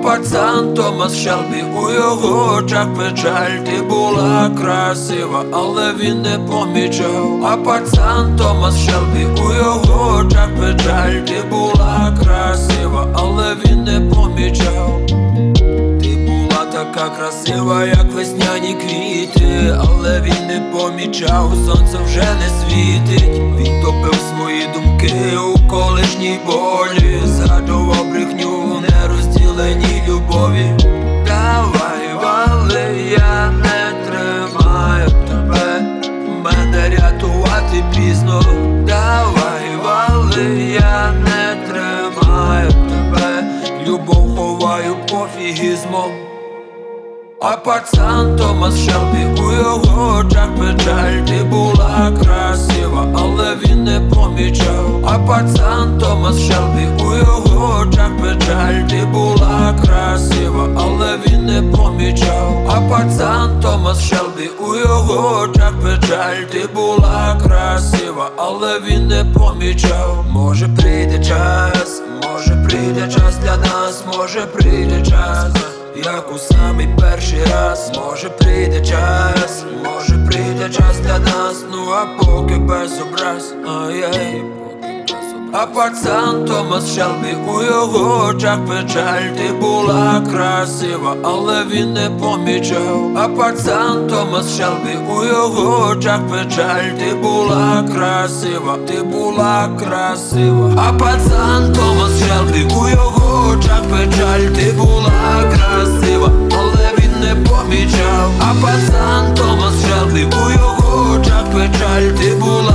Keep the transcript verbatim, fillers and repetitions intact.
пацан Томас Шелбі, у його очах печаль. Ти була красива, але він не помічав. А пацан Томас Шелбі, у його очах печаль. Ти була красива, але він не помічав. Ти була така красива, як весняні квіти, але він не помічав, сонце вже не світить. Він топив свої думки у колишній болі, згадував брехню в нерозділеній любові. Давай, вали, я не тримаю тебе, мене рятувати пізно. Давай, вали, я не тримаю тебе, любов ховаю пофігізмом. А пацан Томас Шелбі, у його очах печаль. Ти була красива, але він не помічав. А пацан Томас Шелбі, у його очах печаль. Ти була красива, але він не помічав. А пацан Томас Шелбі, у його очах печаль. Ти була красива, але він не помічав. Може прийде час, може прийде час для нас, може прийде час, як у самий перший раз. Може прийде час, може прийде час для нас. Ну а поки без образ, ай-яй, поки без образ. А пацан Томас Шелбі, у його очах печаль. Ти була красива, але він не помічав. А пацан Томас Шелбі, у його очах печаль. Ти була красива, ти була красива. А пацан Томас Шелбі, у його очах печаль. Ти була красива, але він не помічав. А пацан Томас Шелбі, у його очах печаль. Ти була